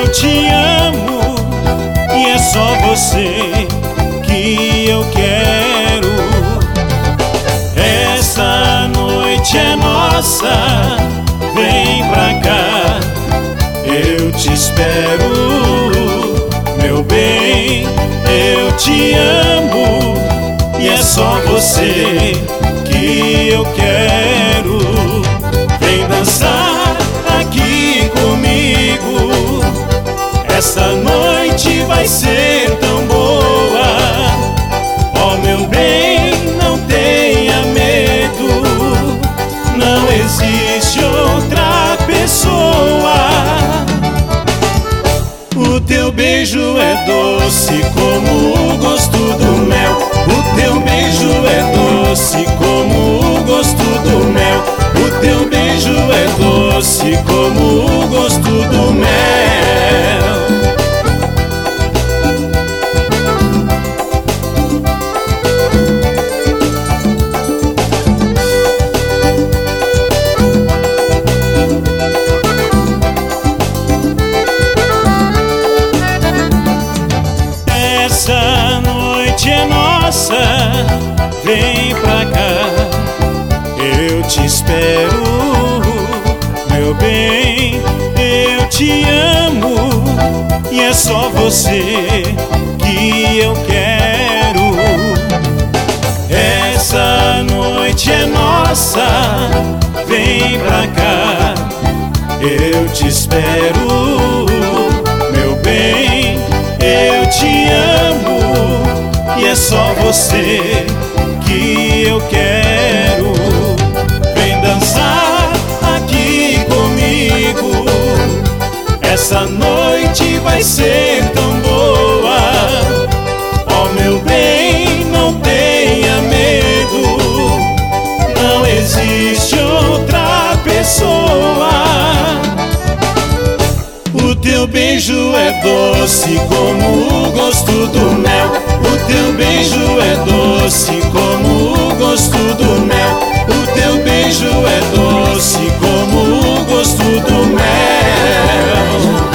te amo e é só você que eu quero. Essa noite é nossa, vem pra cá, eu te espero, meu bem. Eu te amo e é só você que eu quero. Vem dançar aqui comigo, essa noite vai ser tão boa. Oh, meu bem, não tenha medo, não existe outra pessoa. O teu beijo é doce como o gosto do mel. O teu beijo é doce como o gosto do mel. O teu beijo é doce como o gosto do mel. Essa noite é nossa, vem pra cá, eu te espero, meu bem. Eu te amo e é só você que eu quero. Essa noite é nossa, vem pra cá, eu te espero, meu bem. Eu te amo e é só você que eu quero. Vem dançar aqui comigo, essa noite vai ser tão boa. Oh, meu bem, não tenha medo, não existe outra pessoa. O teu beijo é doce como o gosto do mel. O teu beijo é doce como o gosto do mel. O teu beijo é doce como o gosto do mel.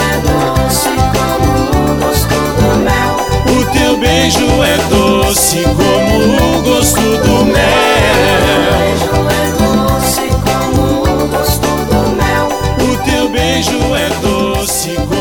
O teu beijo é doce como o gosto do mel. O teu beijo é doce.